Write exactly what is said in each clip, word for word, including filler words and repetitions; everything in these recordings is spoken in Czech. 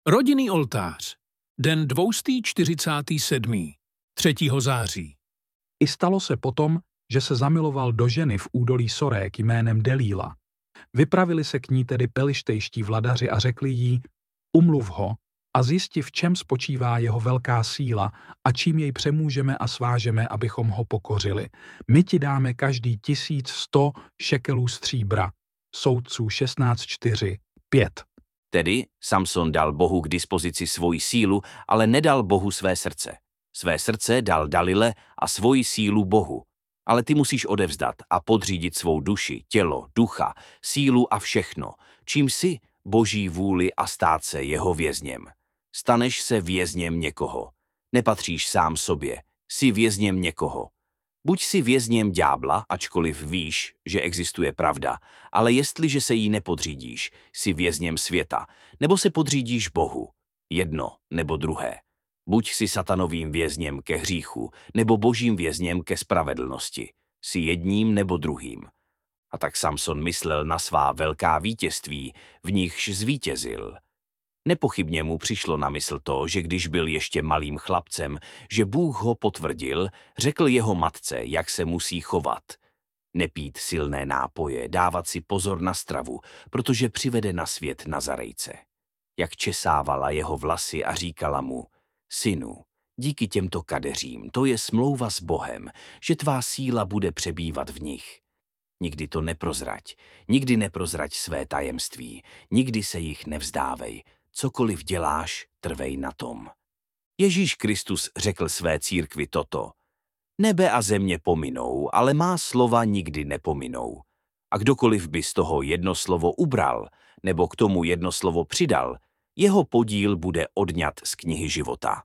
Rodinný oltář. Den dvoustý čtyřicátý sedmý. třetího září. I stalo se potom, že se zamiloval do ženy v údolí Sorek jménem Delíla. Vypravili se k ní tedy pelištejští vladaři a řekli jí: umluv ho a zjisti, v čem spočívá jeho velká síla a čím jej přemůžeme a svážeme, abychom ho pokořili. My ti dáme každý tisíc sto šekelů stříbra. Soudců šestnáct čtyři pět. Tedy Samson dal Bohu k dispozici svoji sílu, ale nedal Bohu své srdce. Své srdce dal Dalile a svoji sílu Bohu. Ale ty musíš odevzdat a podřídit svou duši, tělo, ducha, sílu a všechno, čím jsi Boží vůli a stát se jeho vězněm. Staneš se vězněm někoho. Nepatříš sám sobě, jsi vězněm někoho. Buď si vězněm ďábla, ačkoliv víš, že existuje pravda, ale jestliže se jí nepodřídíš, jsi vězněm světa, nebo se podřídíš Bohu. Jedno nebo druhé. Buď si satanovým vězněm ke hříchu, nebo božím vězněm ke spravedlnosti. Jsi jedním nebo druhým. A tak Samson myslel na svá velká vítězství, v nichž zvítězil. Nepochybně mu přišlo na mysl to, že když byl ještě malým chlapcem, že Bůh ho potvrdil, řekl jeho matce, jak se musí chovat. Nepít silné nápoje, dávat si pozor na stravu, protože přivede na svět Nazarejce. Jak česávala jeho vlasy a říkala mu: synu, díky těmto kadeřím, to je smlouva s Bohem, že tvá síla bude přebývat v nich. Nikdy to neprozrať, nikdy neprozrať své tajemství, nikdy se jich nevzdávej. Cokoliv děláš, trvej na tom. Ježíš Kristus řekl své církvi toto: nebe a země pominou, ale má slova nikdy nepominou. A kdokoliv by z toho jedno slovo ubral, nebo k tomu jedno slovo přidal, jeho podíl bude odňat z knihy života.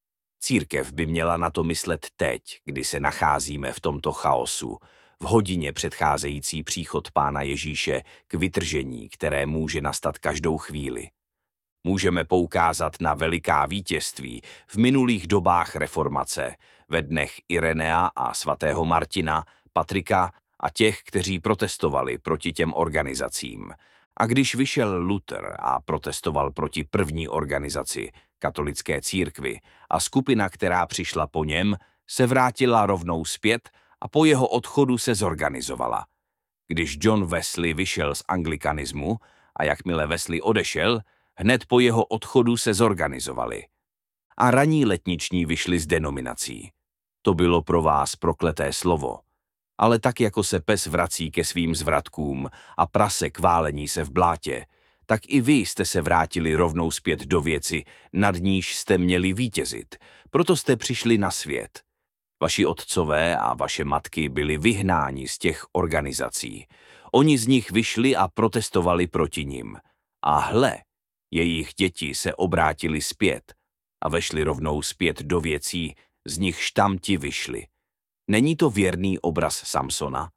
Církev by měla na to myslet teď, kdy se nacházíme v tomto chaosu, v hodině předcházející příchod Pána Ježíše k vytržení, které může nastat každou chvíli. Můžeme poukázat na veliká vítězství v minulých dobách reformace, ve dnech Irenea a svatého Martina, Patrika a těch, kteří protestovali proti těm organizacím. A když vyšel Luther a protestoval proti první organizaci, katolické církvi, a skupina, která přišla po něm, se vrátila rovnou zpět a po jeho odchodu se zorganizovala. Když John Wesley vyšel z anglikanismu a jakmile Wesley odešel, hned po jeho odchodu se zorganizovali. A raní letniční vyšli z denominací. To bylo pro vás prokleté slovo. Ale tak jako se pes vrací ke svým zvratkům a prase k válení se v blátě, tak i vy jste se vrátili rovnou zpět do věci, nad níž jste měli vítězit. Proto jste přišli na svět. Vaši otcové a vaše matky byli vyhnáni z těch organizací. Oni z nich vyšli a protestovali proti nim. A hle, jejich děti se obrátili zpět a vešli rovnou zpět do věcí, z nichž tam ti vyšli. Není to věrný obraz Samsona?